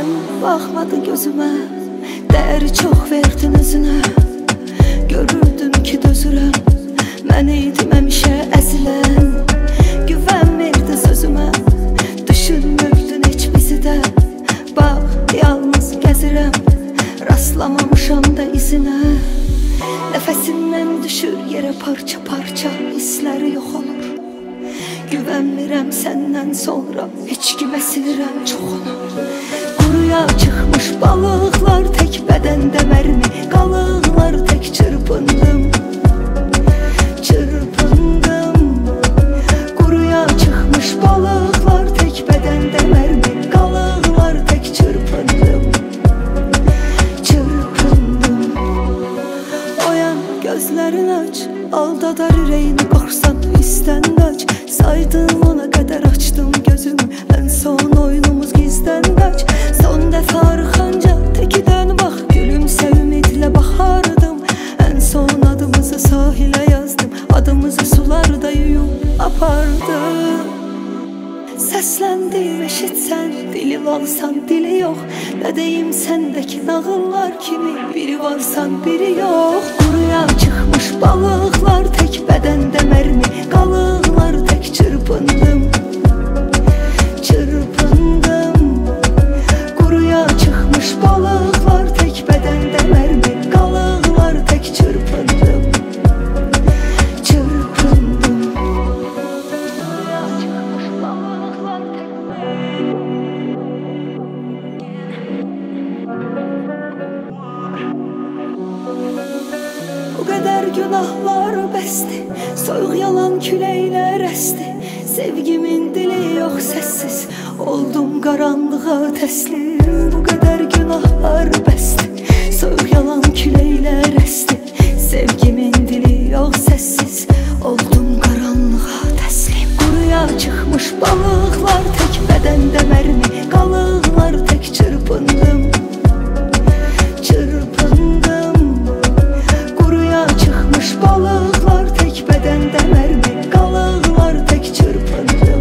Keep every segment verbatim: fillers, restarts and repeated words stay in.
Sen baxmadı gözümə, dəyəri çox verdin özünə. Görürdün ki dözürəm, mən idim həmişə əzilən. Güvənmirdi sözümə, düşünmürdün heç bizi də. Bax, yalnız gəzirəm, rastlamamışam da izinə. Nəfəsimdən düşür yerə parça parça, hissləri yox olur. Güvənmirəm səndən sonra, heç kimə sinirəm çox onu. Quruya çıxmış balıqlar tək bədəndə mərmi, qalıqlar tək çırpındım, çırpındım. Quruya çıxmış balıqlar tək bədəndə mərmi, qalıqlar tək çırpındım, çırpındım. Oyan gözlərin aç, aldadar ürəyini qorxsan hissdən qaç. Saydım ona qədər açdım gözümü, ən son oyunumuz gizdən qaç. Son dəfə arxanca təkidən bax, gülümsə ümidlə baxardım. Ən son adımızı sahilə yazdım, adımızı sularda yuyub apardım. Səsləndim eşitsən, dili alsan dili yox. Nə deyim səndəki nağıllar kimi, biri varsan biri yox. Quruya çıxmış balıqlar tək bədəndə mərmi, qalıqlar tək çırpındım, çırpındım. Quruya çıxmış balıqlar tək bədəndə mərmi, qalıqlar tək çırpındım, çırpındım. Quruya çıxmış balıqlar tək Bu qədər günahlar bəsdi, soyuq yalan küləklər əsdi. Sevgimin dili yox səssiz, oldum qaranlığa təslim. Bu qədər günahlar bəsdi, soyuq yalan küləklər əsdi. Sevgimin dili yox səssiz, oldum qaranlığa təslim. Quruya çıxmış balıqlar tək bədəndə mərmi, qalıqlar tək çırpındım, çırpındım. Quruya çıxmış balıqlar tək bədəndə mərmi, qalıqlar tək çırpındım,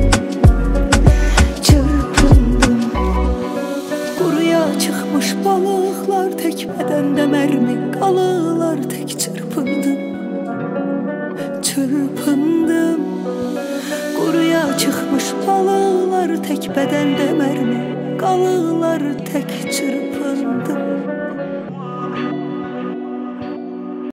çırpındım. Quruya çıxmış balıqlar tək bədəndə mərmi, qalıqlar tək çırpındım, çırpındım. Quruya çıxmış balıqlar tək bədəndə mərmi, qalıqlar tək çırpındım.